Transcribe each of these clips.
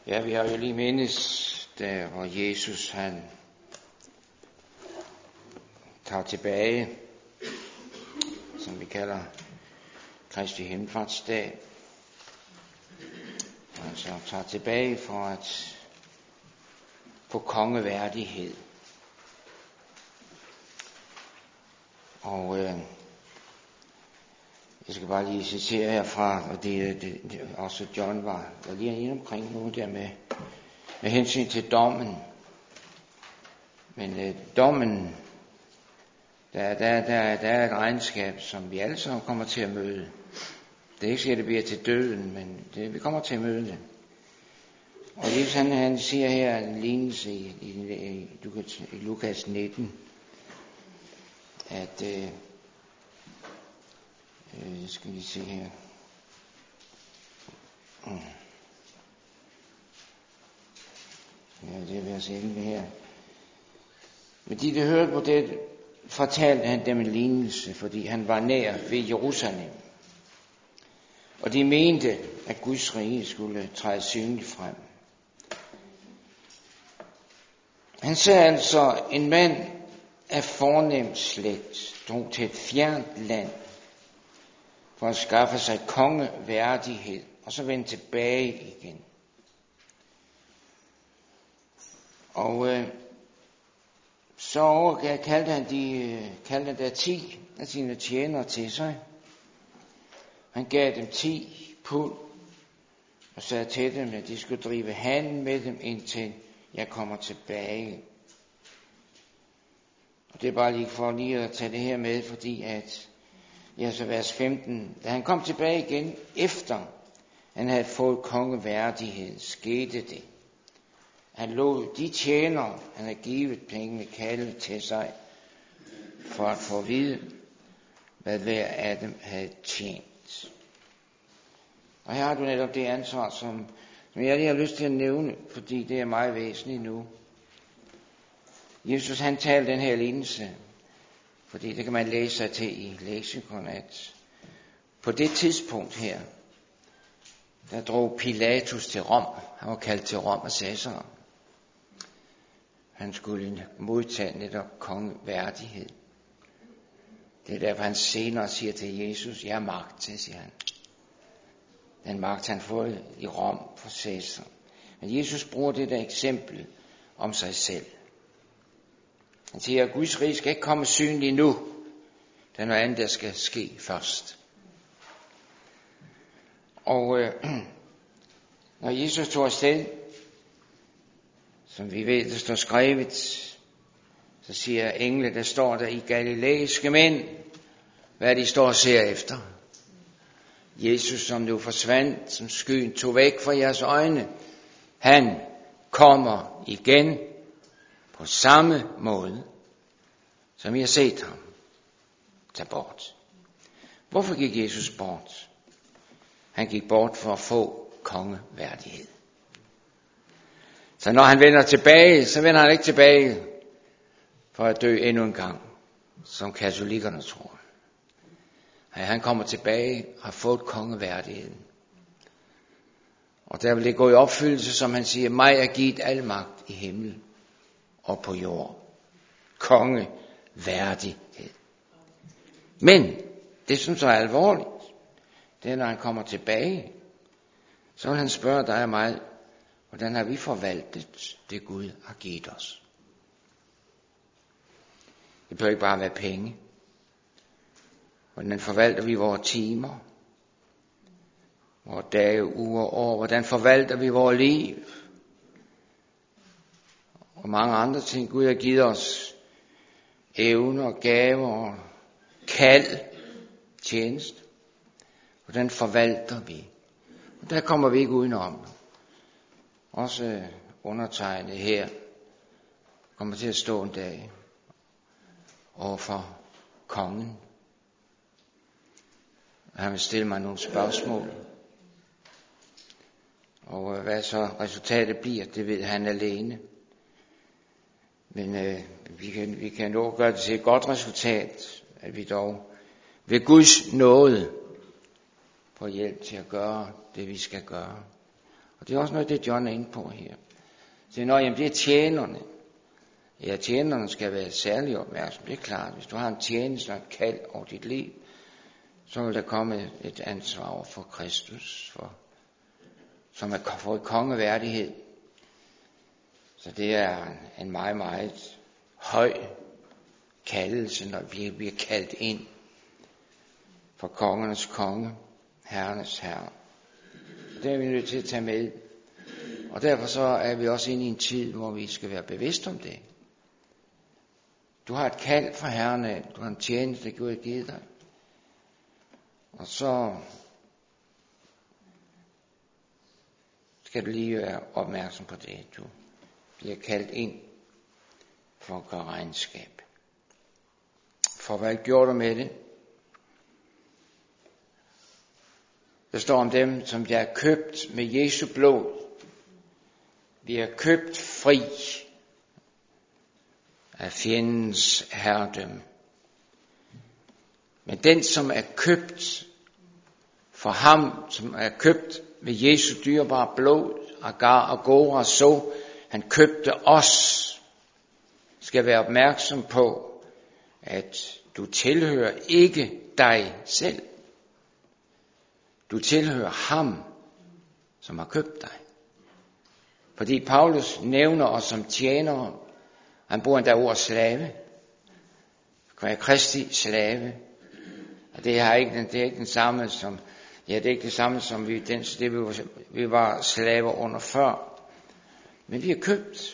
Ja, vi har jo lige mindes, der hvor Jesus han tager tilbage, som vi kalder Kristi Himmelfartsdag. Altså tager tilbage for at få kongeværdighed. Og jeg skal bare lige citere herfra, og det også John var lige inde omkring nu der med hensyn til dommen. Men dommen, der er et regnskab, som vi alle sammen kommer til at møde. Det er ikke sikkert, det bliver til døden, men vi kommer til at møde det. Og Jesus han siger her en lignelse i Lukas 19, at skal vi se her. Ja, det er vers 11 her. Men de hørte på det, fortalte han dem en lignelse, fordi han var nær ved Jerusalem. Og de mente, at Guds rige skulle træde synligt frem. Han sagde altså, en mand af fornem slægt drog til et fjernt land for at skaffe sig kongeværdighed, og så vendte tilbage igen. Og så kaldte han der 10 af sine tjenere til sig. Han gav dem 10 pund og sagde til dem, at de skulle drive handel med dem, indtil jeg kommer tilbage. Og det er bare lige for lige at tage det her med, fordi at, ja, så vers 15, da han kom tilbage igen, efter han havde fået kongeværdighed, skete det. Han lod de tjenere, han havde givet pengene, kalde til sig, for at få at vide, hvad hver af dem havde tjent. Og her har du netop det ansvar, som jeg lige har lyst til at nævne, fordi det er meget væsentligt nu. Jesus han talte den her lignelse, fordi det kan man læse sig til i leksikon, at på det tidspunkt her, der drog Pilatus til Rom. Han var kaldt til Rom af Cæsar. Han skulle modtage netop kongeværdighed. Det er derfor han senere siger til Jesus, jeg er magt til, siger han. Den magt han fået i Rom for Cæsar. Men Jesus bruger det der eksempel om sig selv. Han siger, at Guds rige skal ikke komme synligt nu. Det er noget andet, der skal ske først. Og når Jesus tog afsted, som vi ved, der står skrevet, så siger engle, der står der i galilæiske mænd, hvad de står og ser efter. Jesus, som nu forsvandt, som skyen tog væk fra jeres øjne, han kommer igen på samme måde, som I har set ham tage bort. Hvorfor gik Jesus bort? Han gik bort for at få kongeværdighed. Så når han vender tilbage, så vender han ikke tilbage for at dø endnu en gang, som katolikkerne tror. Han kommer tilbage og har fået kongeværdigheden. Og der vil det gå i opfyldelse, som han siger, mig er givet al magt i himmel og på jord. Kongeværdighed. Men det som så er alvorligt, det er når han kommer tilbage, så vil han spørge dig og mig, hvordan har vi forvaltet det Gud har givet os? Det bør ikke bare være penge. Hvordan forvalter vi vores timer, vores dage, uger, år? Hvordan forvalter vi vores liv? Og mange andre ting. Gud har givet os evner, gaver, kald, tjeneste. Hvordan forvalter vi? Og der kommer vi ikke udenom. Også undertegnet her kommer til at stå en dag overfor kongen. Han vil stille mig nogle spørgsmål. Og hvad så resultatet bliver, det ved han alene. Men vi kan nå gøre det til et godt resultat, at vi dog ved Guds nåde får hjælp til at gøre det, vi skal gøre. Og det er også noget, det John er inde på her. Så jamen, det er tjenerne. Ja, tjenerne skal være særlig opmærksom. Det er klart, hvis du har en tjeneste og et kald over dit liv, så vil der komme et ansvar over for Kristus, som er for et kongeværdighed. Så det er en meget, meget høj kaldelse, når vi bliver kaldt ind for kongernes konge, herrenes herre. Det er vi nødt til at tage med. Og derfor så er vi også inde i en tid, hvor vi skal være bevidste om det. Du har et kald fra Herren af, du har en tjeneste, Gud har givet dig. Og så skal du lige være opmærksom på det. Du bliver kaldt ind for at gøre regnskab. For hvad gjorde du med det? Der står om dem, som jeg er købt med Jesu blod. Vi er købt fri af fjendens herredømme. Men den, som er købt for ham, som er købt med Jesu dyrebare blod, Agar og Gora, så han købte os, skal være opmærksom på, at du tilhører ikke dig selv. Du tilhører ham, som har købt dig. Fordi Paulus nævner os som tjenere. Han bruger endda ordet slave. Kan være Kristi slave. Og det er ikke den samme som, det er ikke det samme som vi var slaver under før. Men vi er købt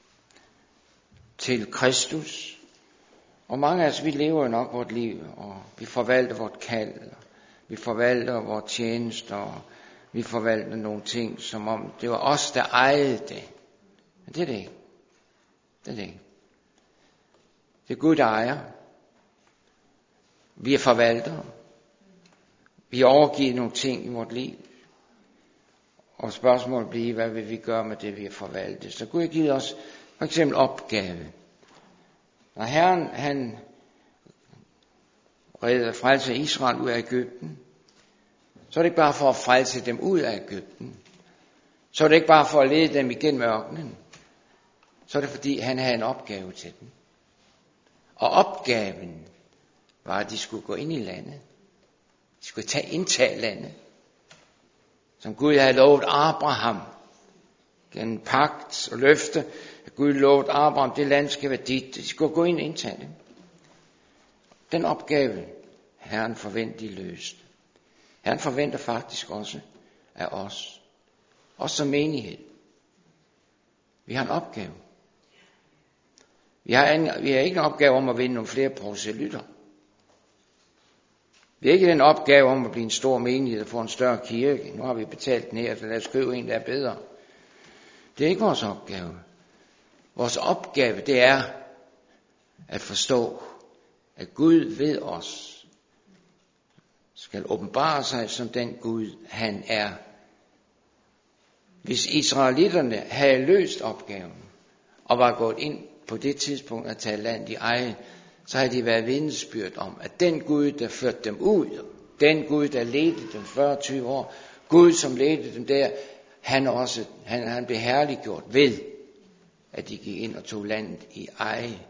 til Kristus. Og mange af os, vi lever jo nok vort liv, og vi forvalter vort kald. Vi forvalter vores tjenester, og vi forvalter nogle ting, som om det var os, der ejede det. Men det er det ikke. Det er det ikke. Det er Gud, der ejer. Vi er forvaltere. Vi har overgivet nogle ting i vort liv. Og spørgsmålet bliver, hvad vil vi gøre med det, vi har forvaltet? Så Gud har givet os for eksempel opgave. Når Herren, han frelser Israel ud af Egypten, så er det ikke bare for at frelse dem ud af Egypten. Så er det ikke bare for at lede dem igennem ørkenen. Så er det fordi, han havde en opgave til dem. Og opgaven var, at de skulle gå ind i landet. De skulle indtage landet. Som Gud havde lovet Abraham. Gennem pagt og løfte. At Gud lovede Abraham, det land skal være dit. De skulle gå ind og indtage det. Den opgave, Herren forventede løst. Herren forventer faktisk også af os. Også som menighed. Vi har en opgave. Vi har ikke en opgave om at vinde nogle flere proselytter. Vi har ikke den opgave om at blive en stor menighed og få en større kirke. Nu har vi betalt den her, så lad os skrive en, der er bedre. Det er ikke vores opgave. Vores opgave, det er at forstå, at Gud ved os, skal åbenbare sig som den Gud, han er. Hvis israelitterne havde løst opgaven, og var gået ind på det tidspunkt at tage land i eje, så havde de været vidnesbyrd om, at den Gud, der førte dem ud, den Gud, der ledte dem 40-20 år, Gud, som ledte dem der, han blev herliggjort ved, at de gik ind og tog landet i eje.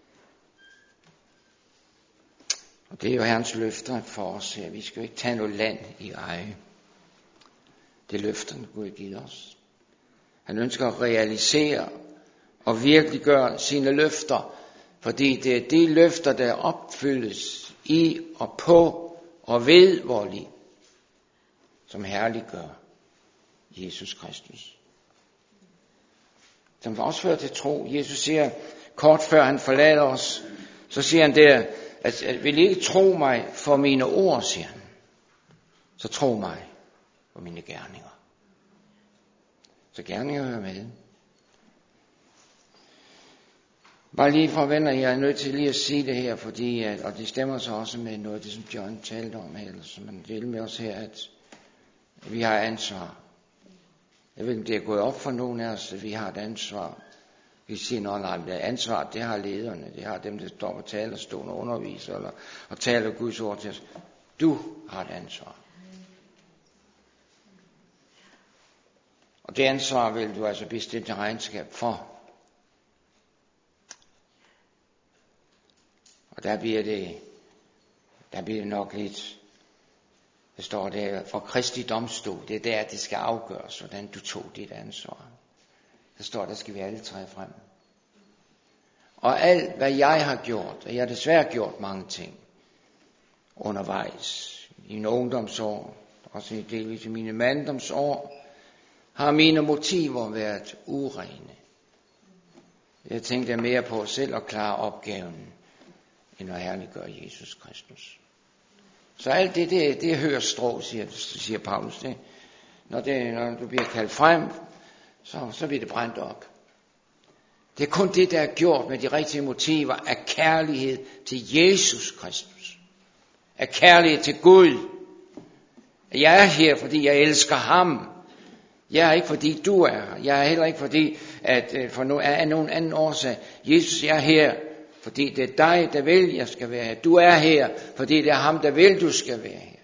Og det er jo Herrens løfter for os her. Vi skal jo ikke tage noget land i eje. Det er løfterne, Gud har givet os. Han ønsker at realisere og virkeliggøre sine løfter, fordi det er de løfter, der opfyldes i og på og ved vores liv, som herliggør Jesus Kristus. Som også fører til tro. Jesus siger, kort før han forlader os, så siger han der, at vil I ikke tro mig for mine ord, siger han. Så tro mig for mine gerninger. Så gerninger hører med. Bare lige for venner, jeg er nødt til lige at sige det her, fordi, og det stemmer så også med noget, det som John talte om her, som man deler med os her, at vi har ansvar. Jeg ved ikke, det er gået op for nogen af os, at vi har et ansvar. Vi siger, nej, det ansvar, det har lederne, det har dem, der står på talerstolen og underviser, og taler Guds ord til os. Du har et ansvar. Og det ansvar vil du altså blive stillet til regnskab for. Og der bliver det nok lidt, der står der, for Kristi domstol, det er der, det skal afgøres, hvordan du tog dit ansvar. Der står, der skal vi alle træde frem. Og alt, hvad jeg har gjort, og jeg har desværre gjort mange ting undervejs, i mine ungdomsår, også delvis i mine manddomsår, har mine motiver været urene. Jeg tænkte mere på selv at klare opgaven, end at herliggøre Jesus Kristus. Så alt det hører strå, siger Paulus. Når du bliver kaldt frem, så bliver det brændt op. Det er kun det, der er gjort med de rigtige motiver af kærlighed til Jesus Kristus. Af kærlighed til Gud. Jeg er her, fordi jeg elsker ham. Jeg er ikke, fordi du er her. Jeg er heller ikke, fordi at for nogen anden årsag. Jesus, jeg er her, fordi det er dig, der vil, jeg skal være her. Du er her, fordi det er ham, der vil, du skal være her.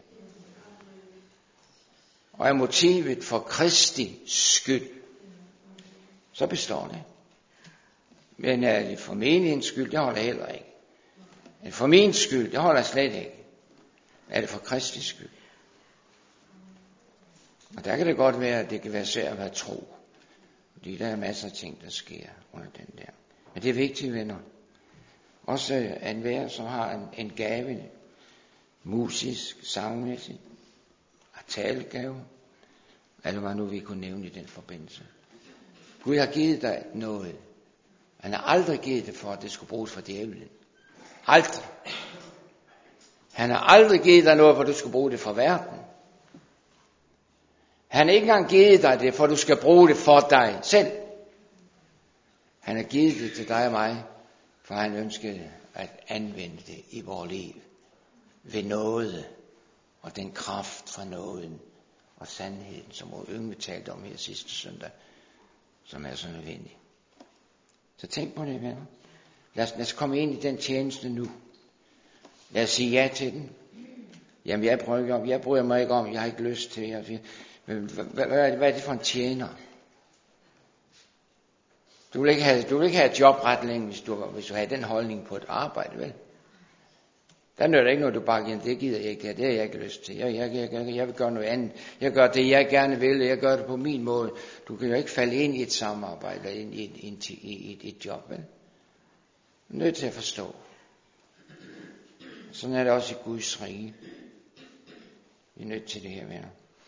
Og er motivet for Kristi skyld, så består det. Men er det for menighedens skyld, det holder heller ikke. Er det for min skyld, det holder slet ikke. Er det for Kristi skyld? Og der kan det godt være, at det kan være svært at være tro. Fordi der er masser af ting, der sker under den der. Men det er vigtigt, venner. Også at enhver, som har en gave, musisk, sangmæssigt, har talegave, eller hvad nu vi kunne nævne i den forbindelse. Gud har givet dig noget. Han har aldrig givet det for, at det skulle bruges for djævlen. Aldrig. Han har aldrig givet dig noget, for at du skulle bruge det for verden. Han har ikke engang givet dig det, for at du skal bruge det for dig selv. Han har givet det til dig og mig, for han ønskede at anvende det i vores liv. Ved nåde og den kraft fra nåden og sandheden, som Yngve talte om her sidste søndag, som er så nødvendig. Så tænk på det, venner. Lad os komme ind i den tjeneste nu. Lad os sige ja til den. Jamen, jeg bryder mig ikke om, jeg har ikke lyst til. Hvad er det for en tjener? Du vil ikke have et job ret længe, hvis du har den holdning på et arbejde, vel? Der nytter ikke noget, du bare giver, det gider jeg ikke, det har jeg ikke lyst til. Jeg vil gøre noget andet. Jeg gør det, jeg gerne vil, og jeg gør det på min måde. Du kan jo ikke falde ind i et samarbejde, eller ind i et job, vel? Du er nødt til at forstå. Sådan er det også i Guds rige. Vi er nødt til det her, venner.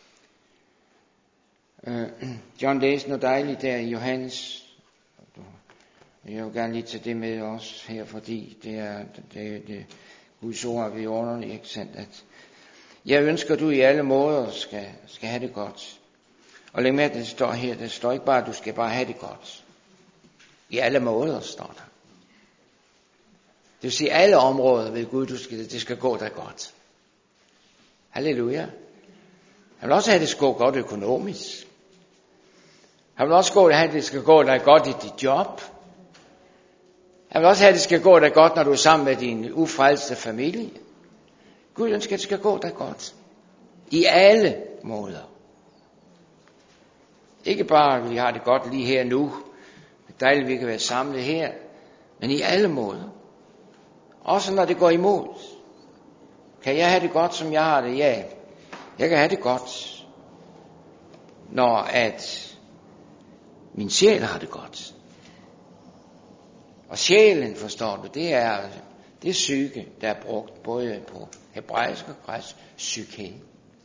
John læste noget dejligt der i Johannes. Jeg vil gerne lige tage det med os her, fordi det er Guds ord, vi ordner, ikke sandt? At jeg ønsker, at du i alle måder skal have det godt. Og læg med, at det står her, det står ikke bare, at du skal bare have det godt. I alle måder står der. Det vil sige, alle områder ved Gud, det skal gå dig godt. Halleluja. Han vil også have, at det skal gå godt økonomisk. Han vil også have, at det skal gå dig godt i dit job. Han vil også have, at det skal gå dig godt, når du er sammen med din ufrelste familie. Gud ønsker, at det skal gå dig godt. I alle måder. Ikke bare, at vi har det godt lige her nu. Det er dejligt, at vi kan være samlet her. Men i alle måder. Også når det går imod. Kan jeg have det godt, som jeg har det? Ja. Jeg kan have det godt, når at min sjæl har det godt. Og sjælen, forstår du, det er psyke, der er brugt både på hebraisk og græsk, psyke.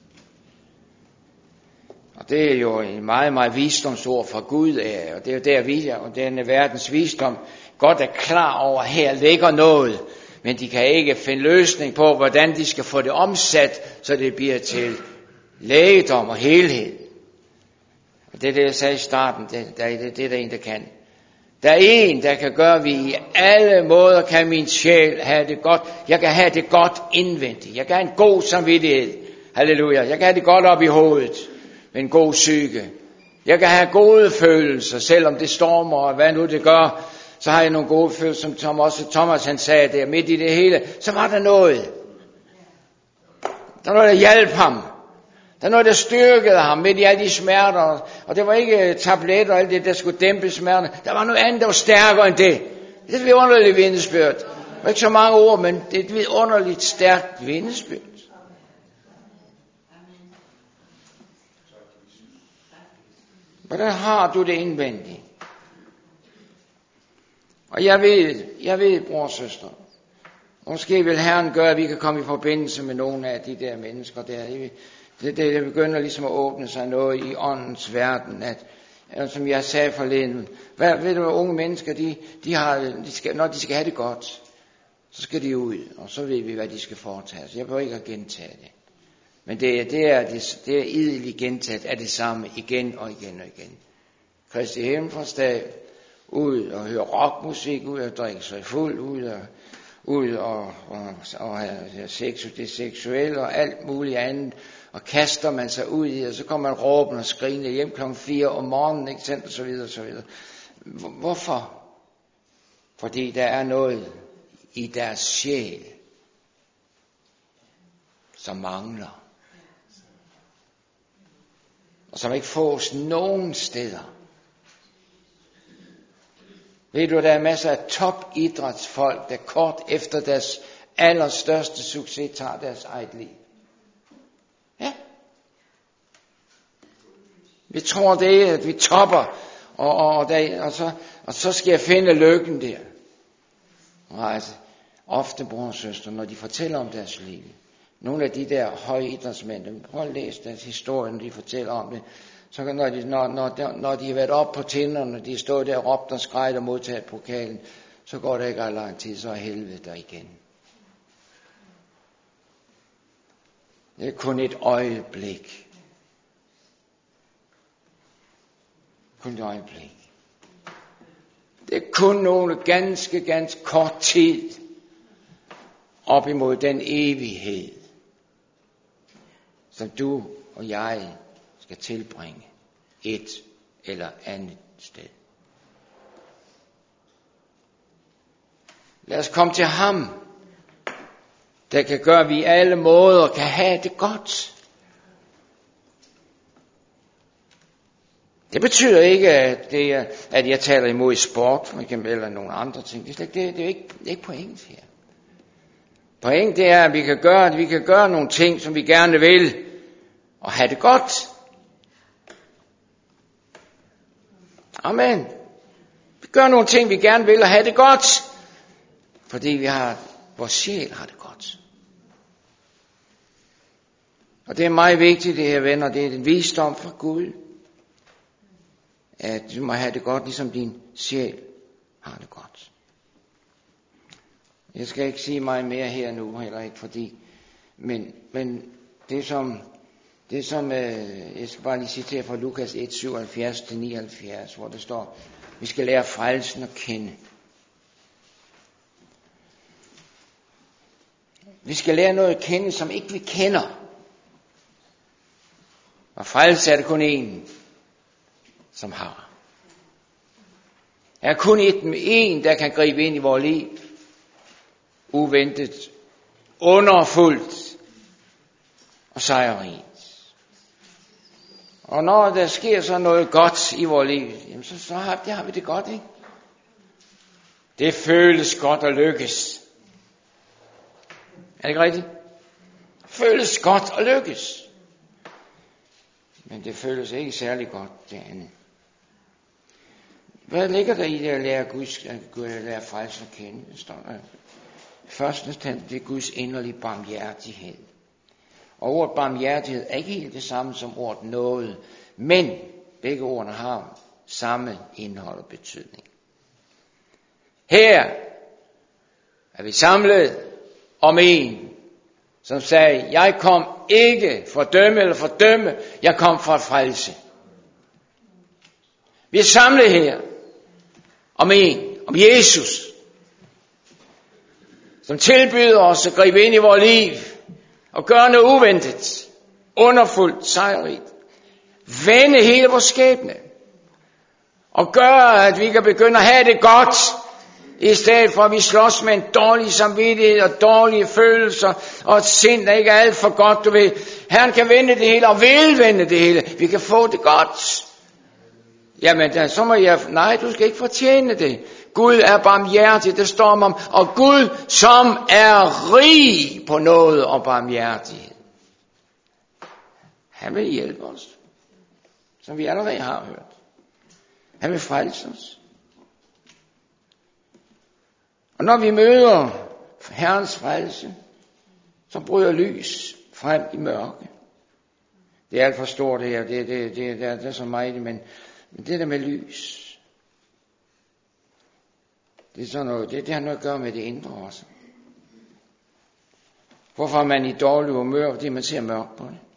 Og det er jo en meget, meget visdomsord fra Gud, og det er jo der vi og denne verdens visdom godt er klar over, her ligger noget, men de kan ikke finde løsning på, hvordan de skal få det omsat, så det bliver til lægedom og helhed. Og det er det, jeg sagde i starten, det er der en, der kan. Der er en, der kan gøre, at vi i alle måder kan min sjæl have det godt. Jeg kan have det godt indvendigt. Jeg kan have en god samvittighed. Halleluja. Jeg kan have det godt op i hovedet med en god psyke. Jeg kan have gode følelser, selvom det stormer og hvad nu det gør. Så har jeg nogle gode følelser, som også Thomas han sagde der midt i det hele. Så var der noget. Der var noget, der hjalp ham. Der er noget, der styrkede ham midt i alle de smerter. Og det var ikke tabletter og alt det, der skulle dæmpe smerterne. Der var noget andet, der var stærkere end det. Det er et vidunderligt vidnesbyrd. Det var ikke så mange ord, men det er et vidunderligt stærkt vidnesbyrd. Hvordan har du det indvendigt? Og jeg ved, bror og søster, måske vil Herren gøre, at vi kan komme i forbindelse med nogle af de der mennesker der. Det begynder ligesom at åbne sig noget i åndens verden, at som jeg sagde forleden, ved du, unge mennesker, når de skal have det godt, så skal de ud, og så ved vi, hvad de skal foretage sig. Jeg behøver ikke at gentage det. Men det er idelig gentaget af det samme igen og igen og igen. Kristi himmelfartsdag, ud og høre rockmusik, ud og drikke sig fuld, ud og have sex, det seksuelle og alt muligt andet, og kaster man sig ud i, og så kommer man råbende og skrigende hjem kl. 4 om morgenen, ikke sandt, og så videre, og så videre. Hvorfor? Fordi der er noget i deres sjæl, som mangler, og som ikke fås nogen steder. Ved du, der er masser af topidrætsfolk, der kort efter deres allerstørste succes tager deres eget liv. Ja. Vi tror det er, at vi topper, og så skal jeg finde lykken der. Og altså, ofte bror og søster, når de fortæller om deres liv, nogle af de der høje idrætsmænd, prøv at læse deres historie, når de fortæller om det, så kan, når de har været oppe på tinderne, når de stod der og råbt og skreget og modtaget pokalen, så går det ikke ret lang tid, så er helvede der igen. Det er kun et øjeblik. Kun et øjeblik. Det er kun nogle ganske kort tid op imod den evighed, som du og jeg skal tilbringe et eller andet sted. Lad os komme til ham, der kan gøre, at vi alle måder kan have det godt. Det betyder ikke, at jeg taler imod sport, for eksempel, eller nogle andre ting. Det er ikke pointet her. Pointet det er, at vi kan gøre nogle ting, som vi gerne vil, og have det godt. Amen. Vi gør nogle ting, vi gerne vil, og have det godt, fordi vores sjæl har det godt. Og det er meget vigtigt, det her venner, det er en visdom fra Gud, at du må have det godt, ligesom din sjæl har det godt. Jeg skal ikke sige meget mere her nu, heller ikke fordi, men det som jeg skal bare lige citere fra Lukas 1:77-79, hvor det står, vi skal lære frelsen at kende. Vi skal lære noget at kende, som ikke vi kender. Og frelse er det kun én, som har. Der er kun en, der kan gribe ind i vores liv. Uventet, underfuldt og sejrigt. Og når der sker så noget godt i vores liv, jamen så har vi det godt, ikke? Det føles godt at lykkes. Er det ikke rigtigt? Det føles godt at lykkes. Men det føles ikke særlig godt, det andet. Hvad ligger der i det at lære frelsen at kende? Det står der. Først det er Guds inderlige barmhjertighed. Og ordet barmhjertighed er ikke helt det samme som ordet nåde, men begge ordene har samme indhold og betydning. Her er vi samlet om en, som sagde, jeg kom ikke for at dømme eller fordømme, jeg kom for at frelse. Vi er samlet her om Jesus, som tilbyder os at gribe ind i vores liv og gøre noget uventet, underfuldt, sejrigt. Vende hele vores skæbne og gøre, at vi kan begynde at have det godt I stedet for at vi slås med en dårlig samvittighed og dårlige følelser og et sind, der ikke er alt for godt, du ved. Herren kan vende det hele og vil vende det hele. Vi kan få det godt. Jamen, så må jeg... Nej, du skal ikke fortjene det. Gud er barmhjertig, det står om. Og Gud, som er rig på noget og barmhjertighed. Han vil hjælpe os. Som vi allerede har hørt. Han vil frelse os. Og når vi møder Herrens frelse, så bryder lys frem i mørke. Det er alt for stort det her, det er så meget, men det der med lys, det er sådan noget, det har noget at gøre med det indre også. Hvorfor er man i dårlig humør? Fordi man ser mørkt på det.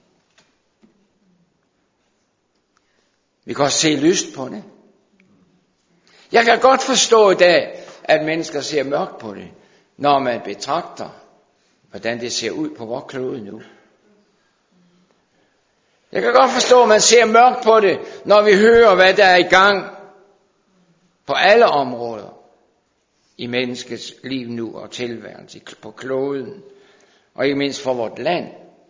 Vi kan også se lyst på det. Jeg kan godt forstå i dag, at mennesker ser mørkt på det, når man betragter, hvordan det ser ud på vores klode nu. Jeg kan godt forstå, at man ser mørkt på det, når vi hører, hvad der er i gang på alle områder i menneskets liv nu og tilværelse på kloden, og ikke mindst for vort land.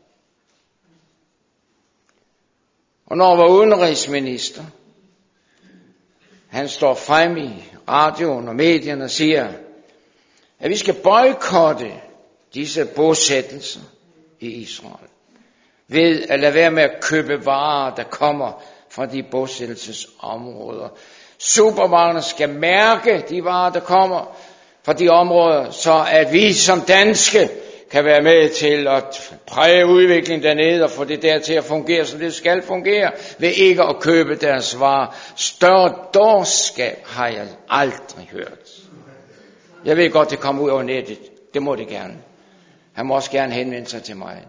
Og når vores udenrigsminister, han står frem i radioen og medierne og siger, at vi skal boykotte disse bosættelser i Israel. Ved at lade være med at købe varer, der kommer fra de bosættelsesområder. Supermarkederne skal mærke de varer, der kommer fra de områder, så at vi som danske kan være med til at præge udviklingen dernede og få det der til at fungere, som det skal fungere, ved ikke at købe deres varer. Større dårskab har jeg aldrig hørt. Jeg ved godt, det kommer ud over nettet. Det må det gerne. Han må også gerne henvende sig til mig.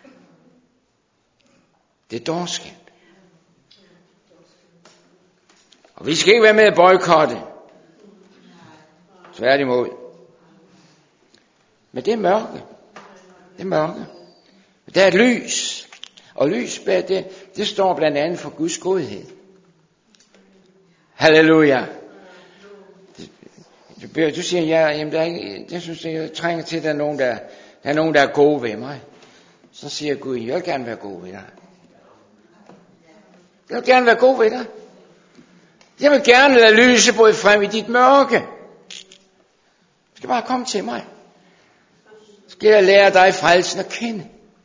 Det er dårskab. Og vi skal ikke være med at boykotte. Tværtimod. Men det er mørke. Det er mørke. Der er et lys. Og lys bag det står blandt andet for Guds godhed. Halleluja. Du siger, jamen der er ikke, jeg synes, jeg trænger til, at der er nogen, der er gode ved mig. Så siger Gud, jeg vil gerne være god ved dig. Jeg vil gerne være god ved dig. Jeg vil gerne lade lyse både frem i dit mørke. Du skal bare komme til mig. Skal jeg lære dig frelsen at kende.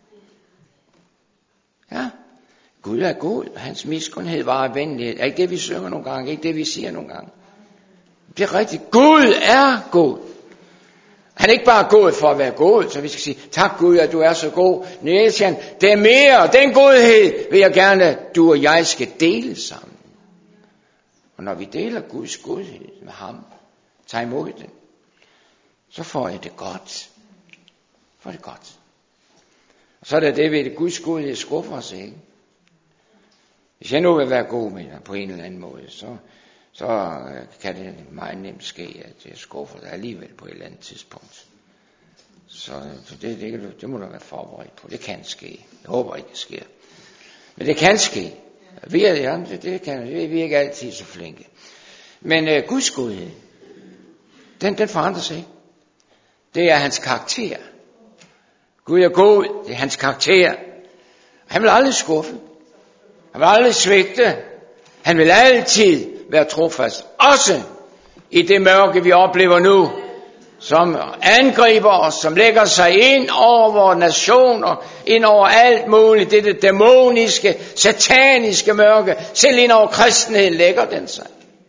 Ja. Gud er god, og hans miskundhed var venlighed. Er ikke det, vi synger nogle gange? Ikke det, vi siger nogle gange? Det er rigtigt. Gud er god. Han er ikke bare god for at være god, så vi skal sige, tak Gud, at du er så god. Nej, siger han, det er mere. Den godhed vil jeg gerne, at du og jeg skal dele sammen. Og når vi deler Guds godhed med ham, tager imod den, så får jeg det godt. For det godt. Og så er det ved det Guds godhed skuffer os ikke. Hvis jeg nu vil være god med dig på en eller anden måde, så kan det meget nemt ske, at jeg skuffer dig alligevel på et eller andet tidspunkt. Så det må du være forberedt på. Det kan ske. Jeg håber ikke, det sker. Men det kan ske. Vi er ikke altid så flinke. Men Guds godhed, den forandrer sig ikke. Det er hans karakter. Gud er god, det er hans karakter. Han vil aldrig skuffe. Han vil aldrig svigte. Han vil altid være trofast. Også i det mørke, vi oplever nu, som angriber os, som lægger sig ind over vores nationer, ind over alt muligt, det dæmoniske, sataniske mørke, selv ind over kristenheden lægger den sig.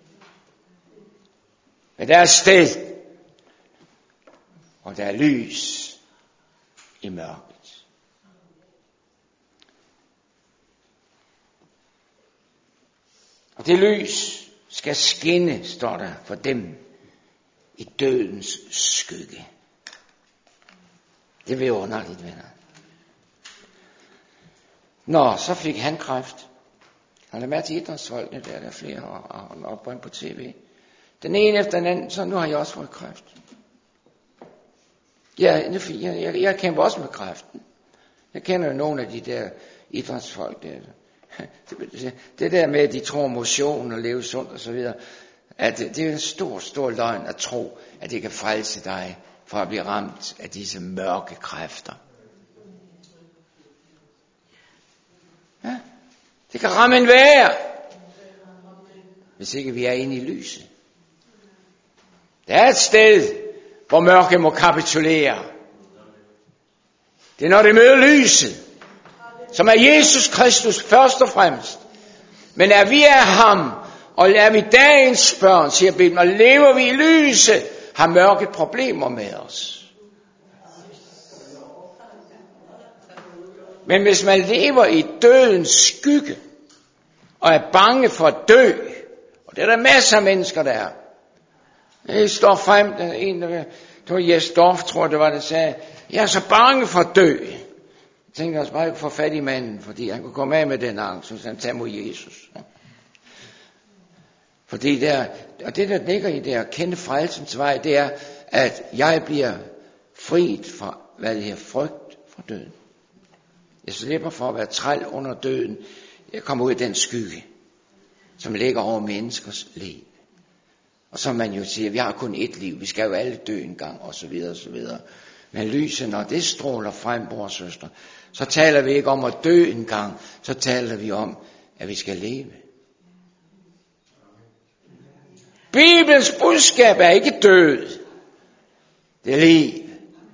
Men der er sted, og der er lys i mørket. Og det lys skal skinne, står der, for dem i dødens skygge. Det bliver underligt, venner. Nå, så fik han kræft. Han er med til idrætsfolkene, der er flere og på tv. Den ene efter den anden, så nu har jeg også fået kræft. Ja, jeg kæmper også med kræften. Jeg kender jo nogle af de der idrætsfolk der. Det der med, at de tror motion og leve sundt og så videre. at det er en stor, stor løgn at tro, at det kan frelse dig fra at blive ramt af disse mørke kræfter. Ja, det kan ramme enhver, hvis ikke vi er inde i lyset. Der er et sted, hvor mørke må kapitulere. Det er når det møder lyset, som er Jesus Kristus først og fremmest. Men er vi af ham, og er vi dagens børn, siger Bibelen, og lever vi i lyset, har mørket problemer med os. Men hvis man lever i dødens skygge, og er bange for at dø, og det er der masser af mennesker, der er. Det står frem, det var Jes Dorf, tror det var, der sagde, jeg er så bange for at dø. Jeg tænkte også bare, at jeg kunne få fat i manden, fordi han kunne komme af med den angst, så han tager mod Jesus. Fordi og det der ligger i det at kende frelsens vej, det er, at jeg bliver friet fra, hvad det her, frygt for døden. Jeg slipper for at være træl under døden. Jeg kommer ud af den skygge, som ligger over menneskers liv. Og så man jo siger, vi har kun ét liv, vi skal jo alle dø en gang, og så videre, og så videre. Men lyset, når det stråler frem, bror og søster, så taler vi ikke om at dø en gang, så taler vi om, at vi skal leve. Bibelens budskab er ikke død, det er liv.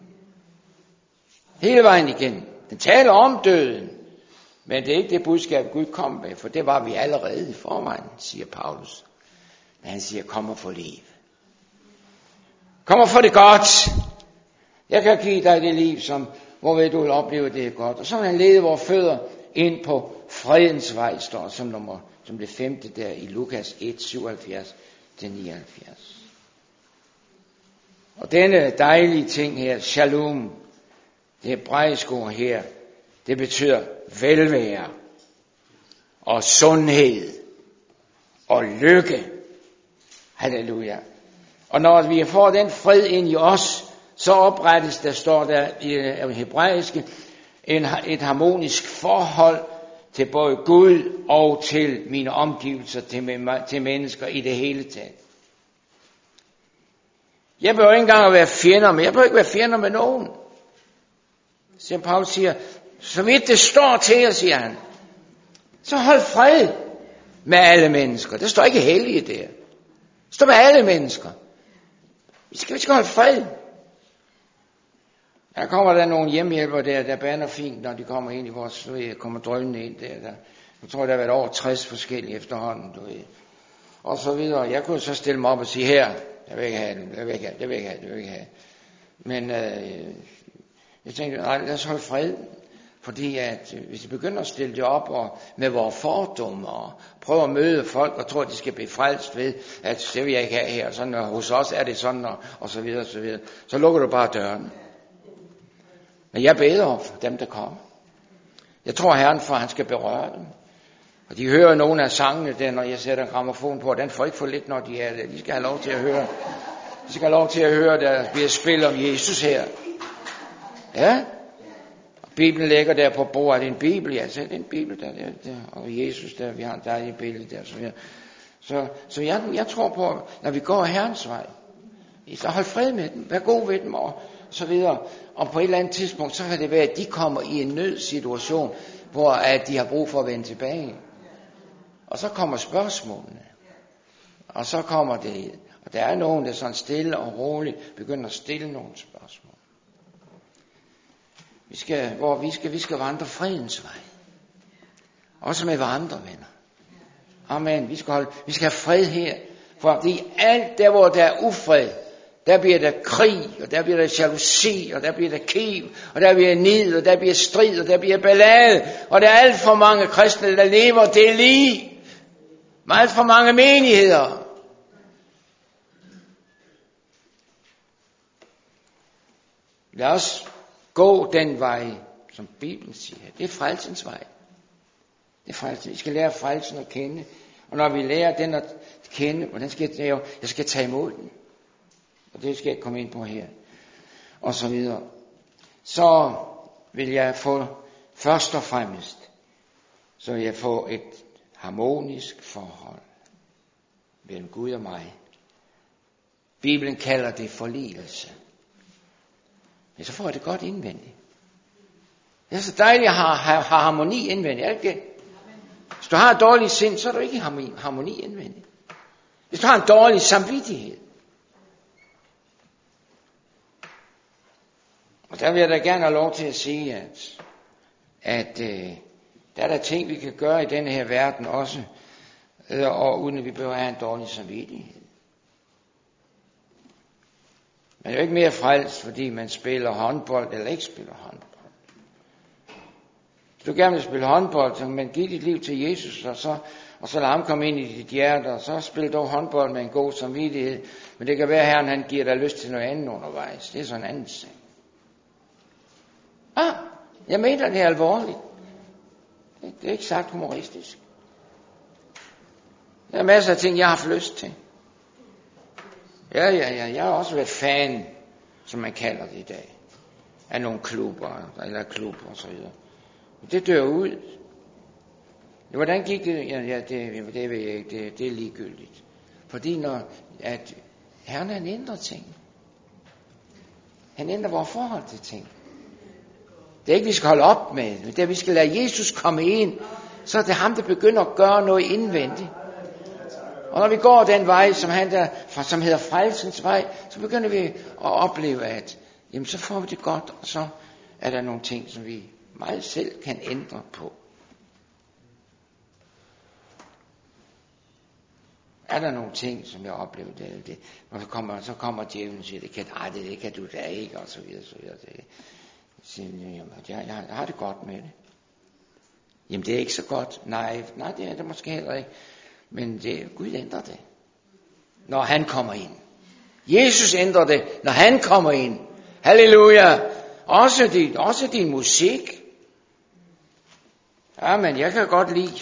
Hele vejen igen. Den taler om døden, men det er ikke det budskab, Gud kom med, for det var vi allerede i forvejen, siger Paulus. Men han siger, kom og få liv. Kom og få det godt. Jeg kan give dig det liv, hvorved du vil opleve det er godt. Og så vil han lede vores fødder ind på fredens vej, står som det 5. der i Lukas 1, 77-79. Og denne dejlige ting her, shalom, det hebraiske ord her, det betyder velvære og sundhed og lykke. Halleluja. Og når vi får den fred ind i os, så oprettes, der står der i hebraiske, et harmonisk forhold til både Gud og til mine omgivelser, til mennesker i det hele taget. Jeg behøver ikke engang at være fjender, men jeg behøver ikke være fjender med nogen. Så Paulus siger, så vidt det står til jer, siger han, så hold fred med alle mennesker. Der står ikke hellige der. Det står med alle mennesker. Vi skal holde fred. Der kommer der nogle hjemmehjælpere der bander fint, når de kommer ind i vores, kommer drønende ind der. Jeg tror, der har været over 60 forskellige efterhånden, du ved. Og så videre. Jeg kunne så stille mig op og sige, her, jeg vil ikke have det, jeg vil ikke have det, jeg vil ikke have det, jeg vil ikke have det. Men jeg tænkte, nej, lad os holde fred. Fordi at hvis vi begynder at stille det op og med vores fordomme og prøve at møde folk og tror, at de skal blive frelst ved, at det vil jeg ikke have her, sådan, og hos os er det sådan, og så videre, så videre. Så lukker du bare døren. Men jeg beder for dem, der kommer. Jeg tror Herren for, at han skal berøre dem. Og de hører nogle af sangene der, når jeg sætter grammofon på, og den får ikke for lidt, når de er der. De skal have lov til at høre. De skal have lov til at høre, der bliver spil om Jesus her. Ja. Bibelen ligger der på bordet. Er det en bibel? Ja, så er det en bibel der. Og Jesus der, vi har en dejlig billede der. Så jeg tror på, når vi går Herrens vej, så hold fred med dem, vær god ved dem og så videre. Og på et eller andet tidspunkt, så kan det være, at de kommer i en nødsituation, hvor at de har brug for at vende tilbage. Og så kommer spørgsmålene. Og så kommer det, og der er nogen, der sådan stille og roligt begynder at stille nogle spørgsmål. Vi skal vandre fredens vej. Også med andre venner. Amen. Vi skal have fred her. Fordi alt der, hvor der er ufred, der bliver der krig, og der bliver der jalousi, og der bliver der kiv, og der bliver nid, og der bliver strid, og der bliver ballade. Og der er alt for mange kristne, der lever det liv. Med alt for mange menigheder. Lad os gå den vej, som Bibelen siger. Det er frelsens vej. Det er frelsen. Vi skal lære frelsen at kende. Og når vi lærer den at kende, hvordan skal jeg lave? Jeg skal tage imod den. Og det skal jeg komme ind på her. Og så videre. Så vil jeg få, først og fremmest, så vil jeg få et harmonisk forhold mellem Gud og mig. Bibelen kalder det forligelse. Men så får jeg det godt indvendigt. Det er så dejligt at have harmoni indvendigt. Er det ikke det? Hvis du har et dårligt sind, så er du ikke harmoni indvendigt. Hvis du har en dårlig samvittighed. Og der vil jeg da gerne have lov til at sige, at der er der ting, vi kan gøre i denne her verden også, og uden at vi behøver at have en dårlig samvittighed. Man er jo ikke mere frelst, fordi man spiller håndbold eller ikke spiller håndbold. Hvis du gerne vil spille håndbold, så kan man give dit liv til Jesus, og så lad ham komme ind i dit hjerte, og så spil dog håndbold med en god samvittighed. Men det kan være, at Herren han giver dig lyst til noget andet undervejs. Det er sådan en anden sag. Jeg mener, det er alvorligt. Det er ikke sagt humoristisk. Der er masser af ting, jeg har haft lyst til. Ja. Jeg har også været fan, som man kalder det i dag, af nogle klubber, eller klubber og så videre. Det dør ud. Hvordan gik det? Ja, det ved jeg ikke. Det er ligegyldigt. Fordi når at Herren han ændrer ting. Han ændrer vores forhold til ting. Det er ikke, vi skal holde op med. Det er, vi skal lade Jesus komme ind. Så er det ham, der begynder at gøre noget indvendigt. Og når vi går den vej, som hedder frelsens vej, så begynder vi at opleve, at jamen, så får vi det godt, og så er der nogle ting, som vi meget selv kan ændre på. Er der nogle ting, som jeg oplever det? Og så kommer djævlen og siger, det kan du da ikke, og så videre, så videre. Jeg har det godt med det. Jamen det er ikke så godt. Nej, det er det måske heller ikke. Men Gud ændrer det, når han kommer ind. Jesus ændrer det, når han kommer ind. Halleluja. Også din musik. Ja, men jeg kan godt lide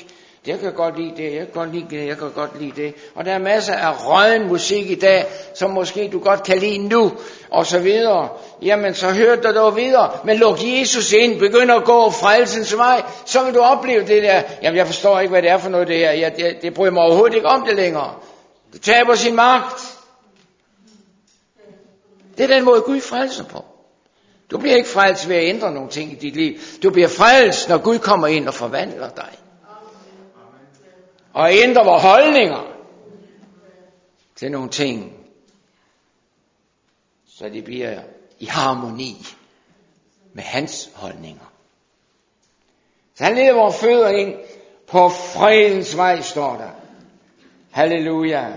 det. Og der er masser af rødden musik i dag, som måske du godt kan lide nu, og så videre. Jamen, så hør dig dog videre. Men luk Jesus ind, begynd at gå frelsens vej, så vil du opleve det der. Jamen, jeg forstår ikke, hvad det er for noget det her. Det bryder mig overhovedet ikke om det længere. Det taber sin magt. Det er den måde, Gud frelser på. Du bliver ikke frelst ved at ændre nogle ting i dit liv. Du bliver frelst, når Gud kommer ind og forvandler dig. Og ændrer vores holdninger til nogle ting, så det bliver i harmoni med hans holdninger. Så han leder vores fødder ind på fredens vej, står der. Halleluja.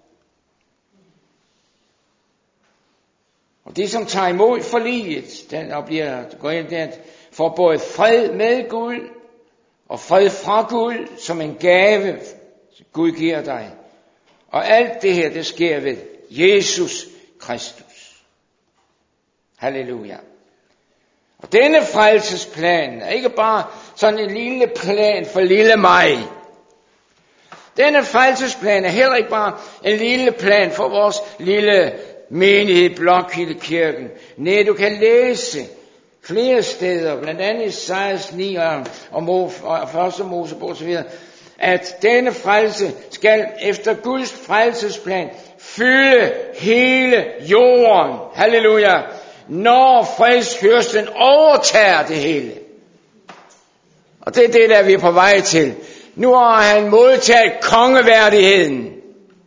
Og det som tager imod forliget, og går ind der, får både fred med Gud og fred fra Gud som en gave, Gud giver dig. Og alt det her, det sker ved Jesus Kristus. Halleluja. Og denne frelsesplan er ikke bare sådan en lille plan for lille mig. Denne frelsesplan er heller ikke bare en lille plan for vores lille menighed, Blokhildekirken. Nej, du kan læse flere steder, blandt andet i 16:9 og 1. Mosebog og så videre, at denne frelse skal efter Guds frelsesplan fylde hele jorden. Halleluja. Når fredsfyrsten overtager det hele. Og det er det, der vi er på vej til. Nu har han modtaget kongeværdigheden.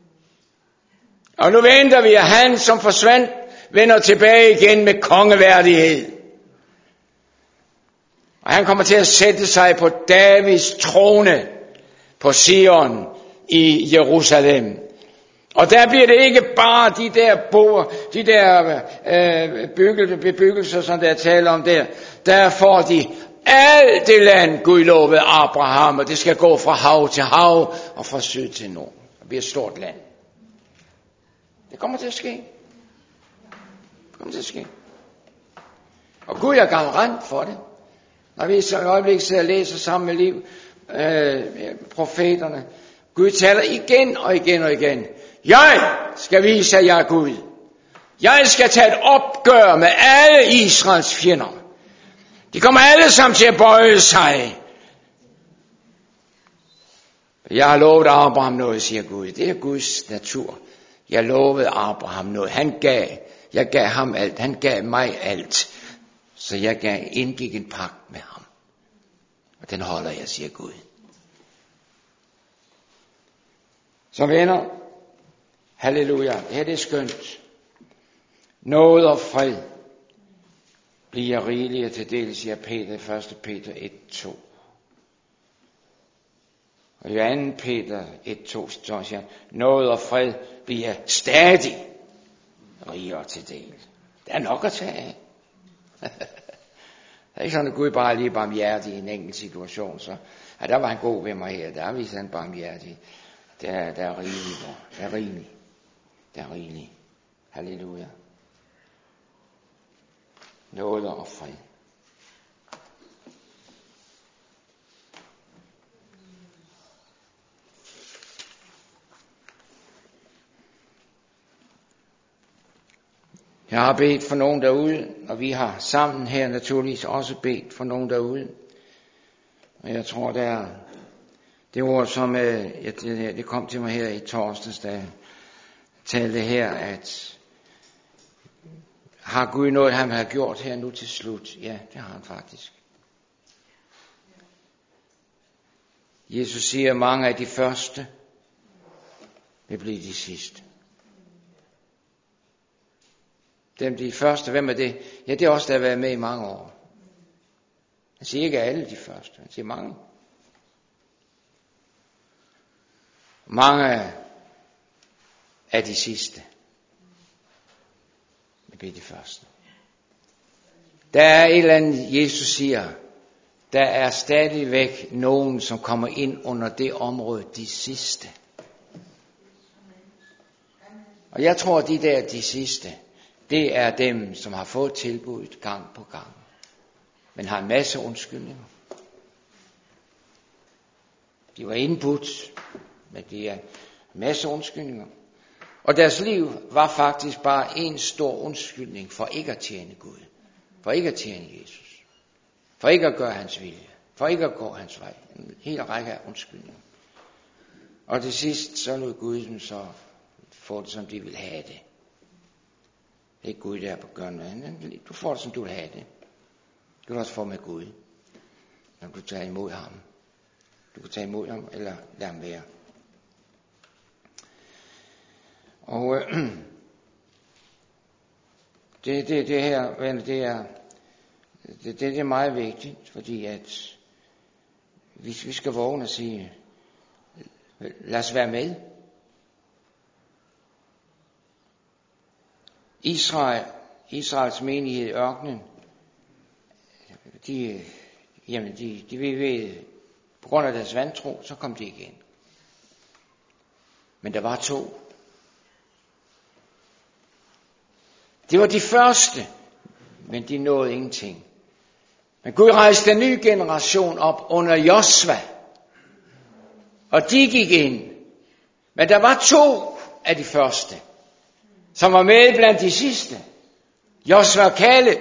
Og nu venter vi, at han, som forsvandt, vender tilbage igen med kongeværdighed. Og han kommer til at sætte sig på Davids trone på Sion i Jerusalem. Og der bliver det ikke bare de der bebyggelser, som der taler om der. Der får de alt det land, Gud lovede Abraham, og det skal gå fra hav til hav og fra syd til nord. Det bliver et stort land. Det kommer til at ske. Og Gud er garant for det. Når vi så i øjeblikket sidder og læser sammen med profeterne, Gud taler igen og igen og igen. Jeg skal vise, at jeg er Gud. Jeg skal tage et opgør med alle Israels fjender. De kommer alle sammen til at bøje sig. Jeg har lovet Abraham noget, siger Gud. Det er Guds natur. Jeg lovede Abraham noget. Jeg gav ham alt. Han gav mig alt. Så jeg indgik en pagt med ham. Og den holder jeg, siger Gud. Så venner, halleluja, det er skønt. Nåd og fred bliver rigeligere til del, siger Peter, 1. Peter 1:2. Og i 2. Peter 1:2 står der, nåd og fred bliver stadig rigere til del. Der er nok at tage af. Det er ikke sådan, at Gud bare lige barmhjertig i en enkelt situation, så ja, der var han god ved mig her, der viser han barmhjertig. Der er rigeligt, der er rigeligt. Halleluja. Nåde og fred. Jeg har bedt for nogen derude, og vi har sammen her naturligvis også bedt for nogen derude. Og jeg tror, der er det ord, som det kom til mig her i torsdags, da jeg talte her, at har Gud noget, han har gjort her nu til slut? Ja, det har han faktisk. Jesus siger, at mange af de første vil blive de sidste. De første, hvem er det? Ja, det er også der har været med i mange år. Han siger ikke alle de første, han siger mange. Mange af de sidste vil blive de første. Der er et eller andet, Jesus siger, der er stadigvæk nogen, som kommer ind under det område, de sidste. Og jeg tror, de sidste, det er dem, som har fået tilbuddet gang på gang, men har en masse undskyldninger. De var indbudt, men de er en masse undskyldninger. Og deres liv var faktisk bare en stor undskyldning for ikke at tjene Gud, for ikke at tjene Jesus, for ikke at gøre hans vilje, for ikke at gå hans vej. En hel række af undskyldninger. Og til sidst, så lod Gud dem så få det, som de ville have det. Det er ikke Gud, der er på gøre noget. Du får det, som du vil have det. Du kan også få med Gud, når du tager imod ham. Du kan tage imod ham, eller lade ham være. Og det her, venner, det er meget vigtigt, fordi at vi skal vågne og sige, lad os være med. Israels menighed i ørkenen, de ved, på grund af deres vantro, så kom de igen. Men der var 2. Det var de første, men de nåede ingenting. Men Gud rejste en ny generation op under Josva, og de gik ind. Men der var 2 af de første, som var med blandt de sidste. Josva og Kaleb.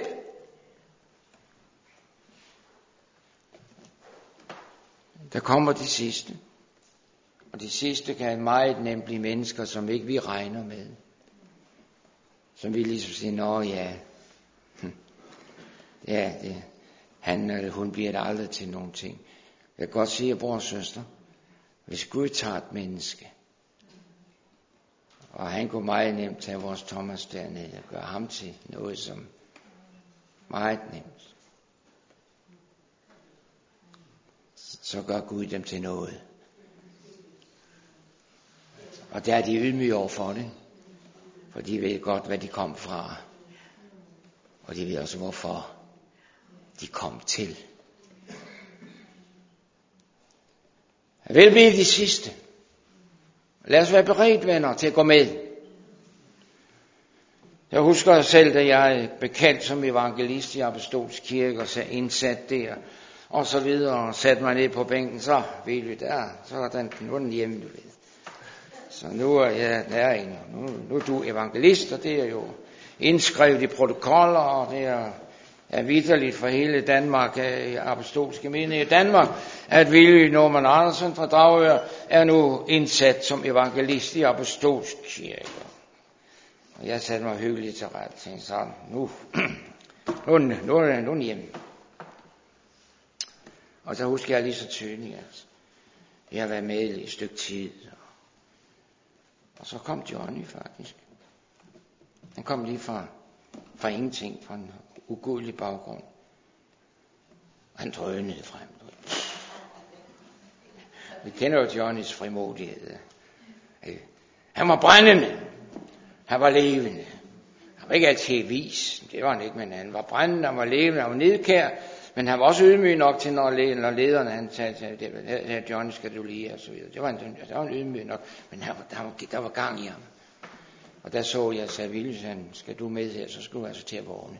Der kommer de sidste. Og de sidste kan meget nemt blive mennesker, som ikke vi regner med. Som vi ligesom siger, nå ja. Ja, han eller hun bliver det aldrig til nogen ting. Jeg kan godt sige, bror og søster, hvis Gud tager et menneske, og han kunne meget nemt tage vores Thomas dernede og gøre ham til noget som meget nemt, så gør Gud dem til noget. Og der er de ydmyge over for det, for de ved godt, hvad de kom fra, og de ved også, hvorfor de kom til. Jeg vil blive de sidste. Lad os være beredt, venner, til at gå med. Jeg husker selv, da jeg er bekendt som evangelist i Apostolsk Kirke, og så indsat der, og så videre, og satte mig ned på bænken, så ved vi der, så er den hjemme, du ved. Så nu er jeg derinde, nu er du evangelist, og det er jo indskrevet i protokoller, og det er er vitterligt for hele Danmark, apostolske menighed i Danmark, at Willy Norman Andersen fra Dragør er nu indsat som evangelist i apostolsk kirke. Og jeg satte mig hyggeligt til ret, tænkte sådan, nu er den hjemme. Og så husker jeg lige så tydeligt, at jeg har været med i et stykke tid. Og så kom Johnny faktisk. Han kom lige fra ingenting, fra en ugudelig baggrund. Og han drønede frem. Vi kender jo Johnnys frimodighed. Han var brændende. Han var levende. Han var ikke altid vis. Det var han ikke, men han var brændende, han var levende, han var nedkær. Men han var også ydmyg nok til, når lederne han sagde, Johnny, skal du lige, og så videre. Det var en ydmyg nok, men der var gang i ham. Og der så jeg, sagde Willy, skal du med her, så skulle du altså til at vågne.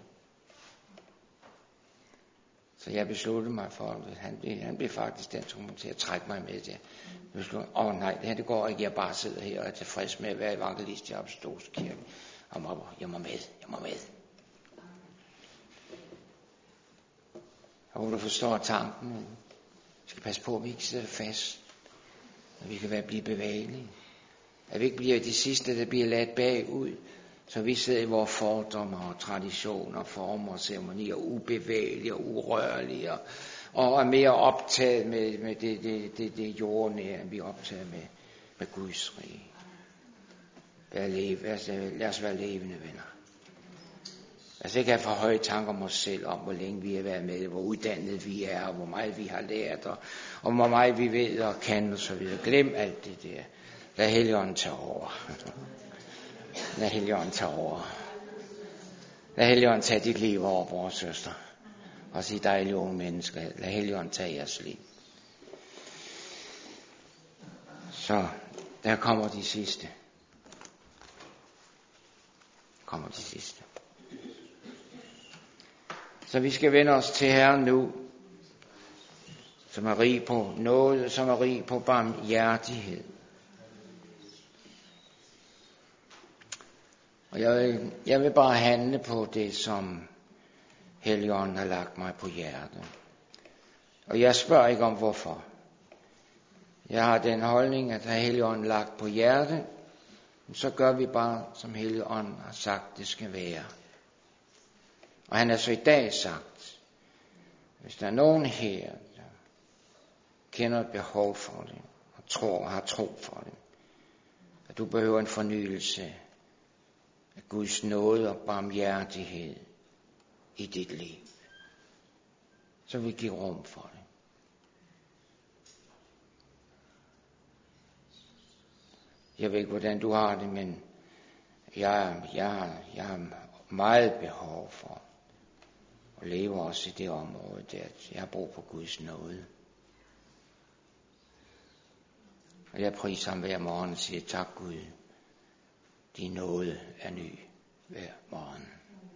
Så jeg besluttede mig for, at han blev faktisk den, som til at trække mig med til. Nej, det går ikke, jeg bare sidder her og er tilfreds med at være evangelist i apostolsk kirke. Jeg må med. Og du forstår tanken. Vi skal passe på, at vi ikke sidder fast. At vi kan blive bevægelige. At vi ikke bliver de sidste, der bliver ladt bagud. Så vi sidder i vores fordomme og traditioner, former og ceremonier, ubevægelige og urørlige. Og er mere optaget med det jordnære, end vi er optaget med Guds rige. Lad os være levende venner. Lad os ikke have for høje tanker om os selv, om hvor længe vi har været med, hvor uddannet vi er, og hvor meget vi har lært, og hvor meget vi ved og kan, og så videre. Glem alt det der. Lad Helligånden tage over. Lad Helligånden tage over. Lad Helligånden tage dit liv over, bror og søster. Og sige dejlige unge mennesker. Lad Helligånden tage jeres liv. Så der kommer de sidste. Så vi skal vende os til Herren nu, som er rig på nåde, som er rig på barmhjertighed. Og jeg vil bare handle på det, som Helligånden har lagt mig på hjertet. Og jeg spørger ikke om hvorfor. Jeg har den holdning, at har Helligånden lagt på hjertet, så gør vi bare, som Helligånden har sagt, det skal være. Og han har så i dag sagt, hvis der er nogen her, der kender et behov for det, og har tro for det, at du behøver en fornyelse af Guds nåde og barmhjertighed i dit liv, så vil give rum for det. Jeg ved ikke, hvordan du har det, men jeg har meget behov for at leve også i det område, der jeg har brug for Guds nåde. Og jeg priser ham hver morgen og siger, tak Gud, din nåde er ny hver morgen.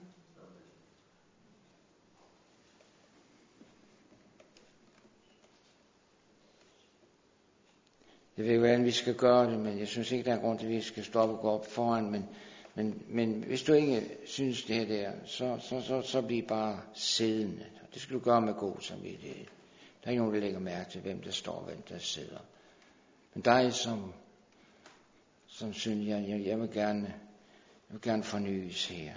Jeg ved ikke, hvordan vi skal gøre det, men jeg synes ikke, der er grund til, at vi skal stoppe og gå op foran. Men hvis du ikke synes det her der, så bliv bare siddende. Det skal du gøre med god samvittighed. Der er ikke nogen, der lægger mærke til, hvem der står og hvem der sidder. Men dig, som synes, jeg vil gerne fornyes her.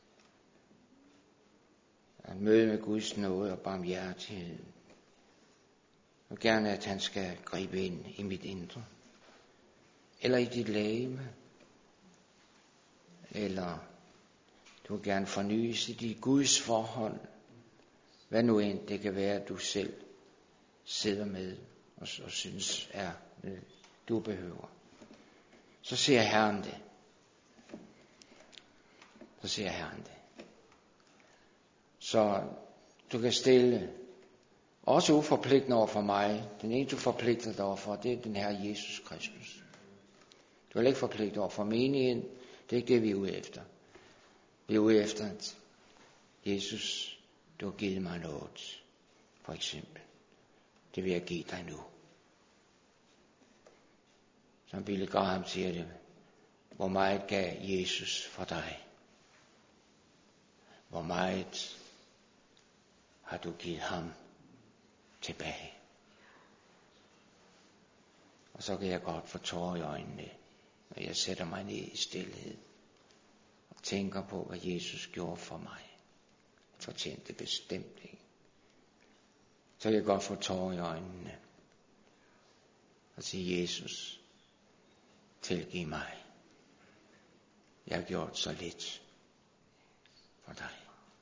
At møde med Guds nåde og barmhjertighed. Jeg vil gerne, at han skal gribe ind i mit indre. Eller i dit legeme. Eller du vil gerne fornyes i dit Guds forhold. Hvad nu end det kan være, at du selv sidder med og synes er du behøver. Så ser Herren det. Så du kan stille, også uforpligtende over for mig. Den eneste, du forpligter dig over for, det er den Herre Jesus Kristus. Du er ikke forpligtet over for menigheden. Det er ikke det, vi er ude efter. Vi er ude efter, at Jesus, du har givet mig noget. For eksempel. Det vil jeg give dig nu. Som Billy Graham siger det. Hvor meget gav Jesus for dig? Hvor meget har du givet ham tilbage. Og så kan jeg godt få tårer i øjnene, når jeg sætter mig ned i stilhed og tænker på, hvad Jesus gjorde for mig. Jeg fortjente bestemt ikke. Så kan jeg godt få tårer i øjnene og sige, Jesus, tilgiv mig. Jeg har gjort så lidt for dig.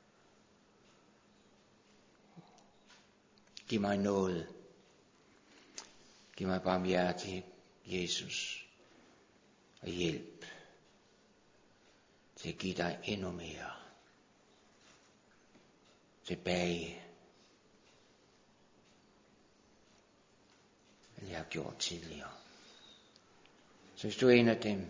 Giv mig noget. Giv mig barmhjertighed, Jesus, og hjælp til at give dig endnu mere tilbage, end jeg har gjort tidligere. Så hvis du er en af dem,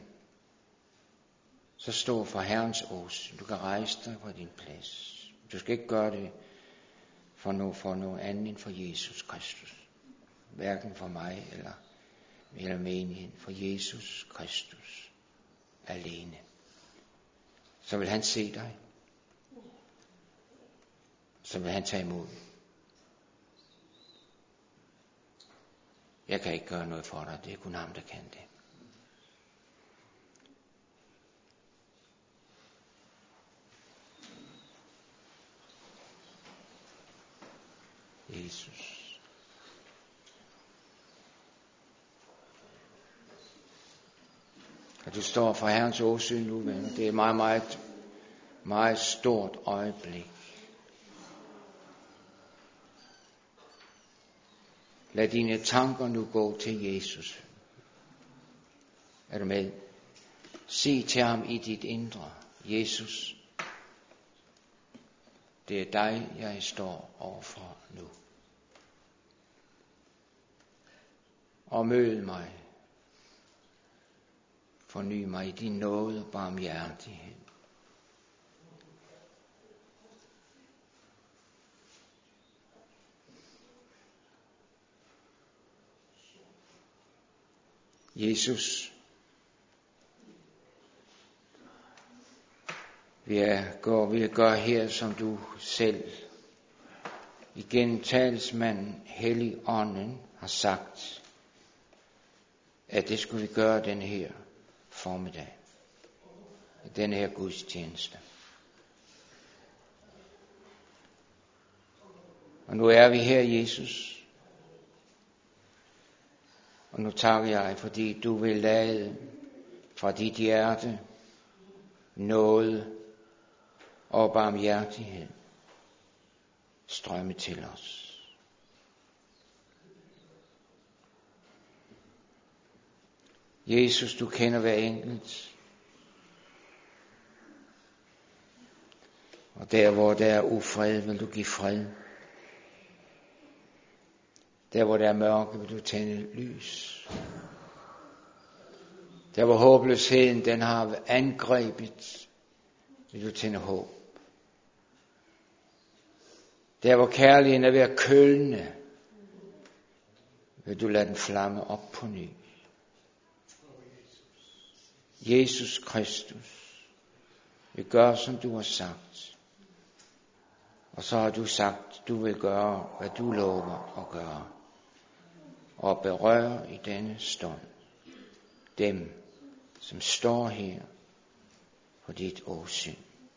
så stå for Herrens åsyn. Du kan rejse dig på din plads. Du skal ikke gøre det for noget andet end for Jesus Kristus. Hverken for mig eller menigheden. For Jesus Kristus alene. Så vil han se dig. Så vil han tage imod. Jeg kan ikke gøre noget for dig. Det er kun ham, der kan det. Jesus. Og du står for Herrens åsyn nu, venner. Det er et meget, meget, meget stort øjeblik. Lad dine tanker nu gå til Jesus. Er du med? Sig til ham i dit indre, Jesus, det er dig, jeg står overfor nu. Og mød mig. Forny mig i din nåde og barmhjertighed. Jesus, vi gør her, som du selv igennem talsmanden Helligånden har sagt, at det skulle vi gøre den her formiddag, den her gudstjeneste. Og nu er vi her, Jesus. Og nu takker jeg, fordi du vil lade fra dit hjerte nåde og barmhjertighed strømme til os. Jesus, du kender hver enkelt. Og der, hvor der er ufred, vil du give fred. Der, hvor der er mørke, vil du tænde lys. Der, hvor håbløsheden den har angrebet, vil du tænde håb. Der, hvor kærligheden er ved at kølne, vil du lade den flamme op på ny. Jesus Kristus, vi gør, som du har sagt. Og så har du sagt, du vil gøre, hvad du lover at gøre. Og berøre i denne stund dem, som står her på dit åsyn.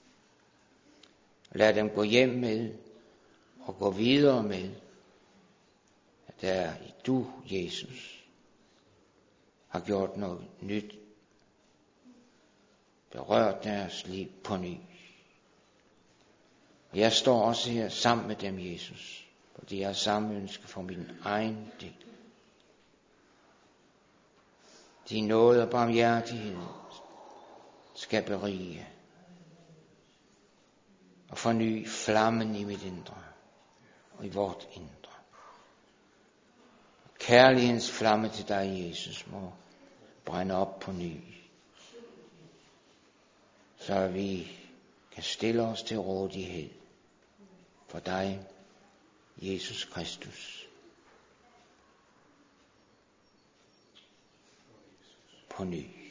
Lad dem gå hjem med og gå videre med, at der du, Jesus, har gjort noget nyt. Berørt deres liv på ny. Jeg står også her sammen med dem, Jesus, fordi jeg har samme ønske for min egen del. Din nåde og barmhjertighed skal berige og forny flammen i mit indre og i vort indre. Kærlighedens flamme til dig, Jesus, må brænde op på ny, så vi kan stille os til rådighed for dig, Jesus Kristus, på ny.